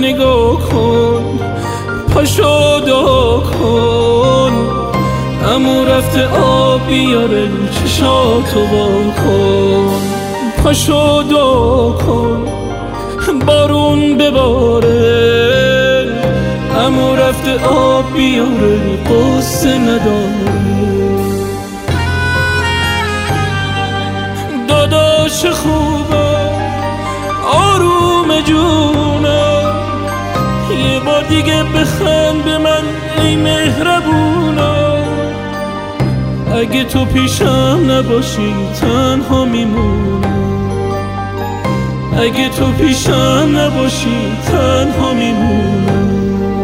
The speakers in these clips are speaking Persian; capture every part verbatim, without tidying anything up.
نگاه کن، پاشو دعا کن. عمو رفته آب بیاره چشاتو وا کن، پاشو دعا کن بارون بباره. عمو رفته آب بیاره قصه نداره. داداش خوبه آروم جونم، یه بار دیگه بخند به من ای مهربونم. اگه تو پیشم نباشی تنها میمونم، اگه تو پیشم نباشی تنها میمونم.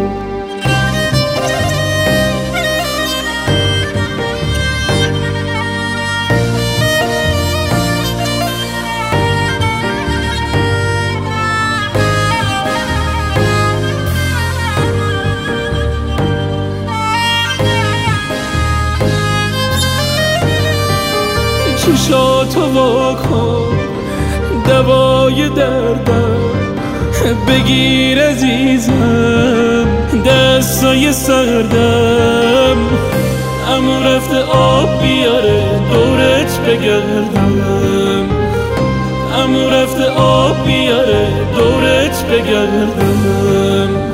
چشاتو وا کن دوای دردم، بگیر عزیزم دستای سردم. عمو رفته آب بیاره دورت بگردم، عمو رفته آب بیاره دورت بگردم.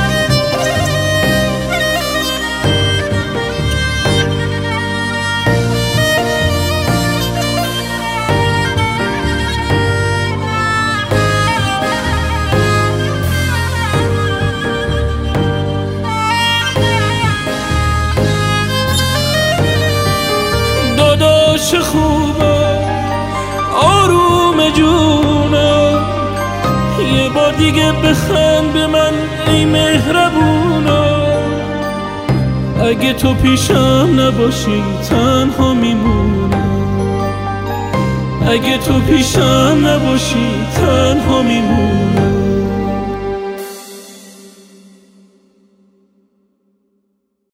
داداش خوبه آروم جونم، یه بار دیگه بخند به من ای مهربونم. اگه تو پیشم نباشی تنها میمونم، اگه تو پیشم نباشی تنها